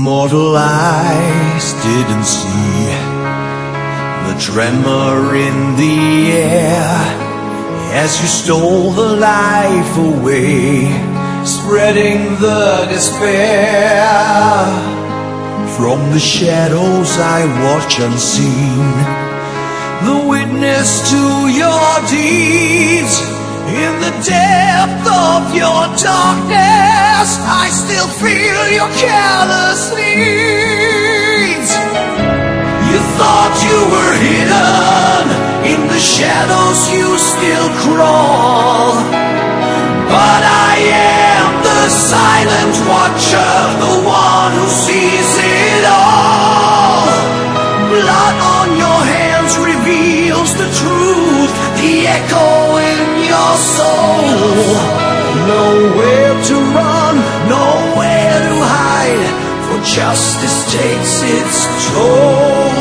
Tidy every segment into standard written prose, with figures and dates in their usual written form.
Mortal eyes didn't see the tremor in the air as you stole the life away, spreading the despair. From the shadows I watch unseen, the witness to your deeds. In the depth of your darkness, I still feel your careless needs. You thought you were hidden, in the shadows you still crawl. But I am the silent watcher, the one who sees it all. Blood on your hands reveals the truth, the echo in your soul. Nowhere to run, nowhere to hide, for justice takes its toll.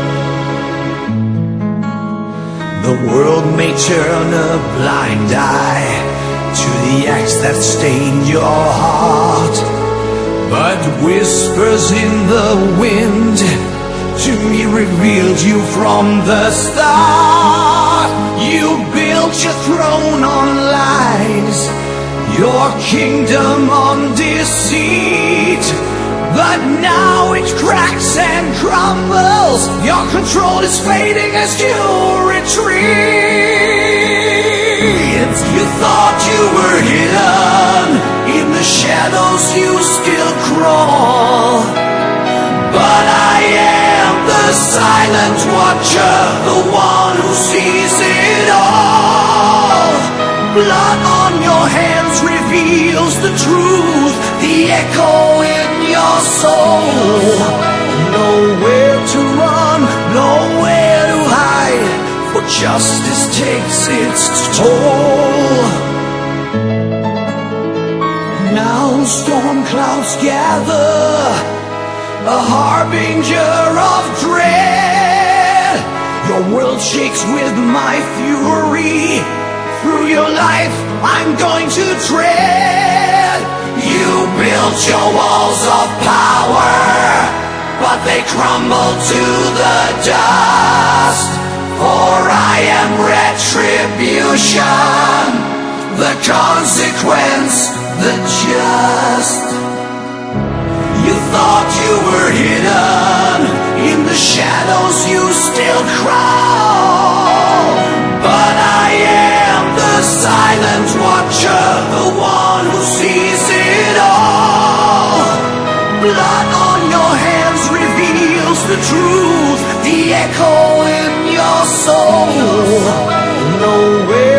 The world may turn a blind eye to the acts that stained your heart, but whispers in the wind to me revealed you from the start. You built your throne on lies, your kingdom on deceit, but now it cracks and crumbles. Your control is fading as you retreat. You thought you were hidden, in the shadows you still crawl. But I am the silent watcher, the one who sees it all. Blood on your hands reveals the truth, the echo in your soul. Nowhere to run, nowhere to hide, for justice takes its toll. Now storm clouds gather, a harbinger of dread. Your world shakes with my fury. Through your life I'm going to tread. You built your walls of power, but they crumble to the dust. For I am retribution, the consequence, the just. You thought you were hidden, in the shadows you still crawl. But I am the silent watcher, the one who sees it all. Blood on your hands reveals the truth, the echo in your soul. Nowhere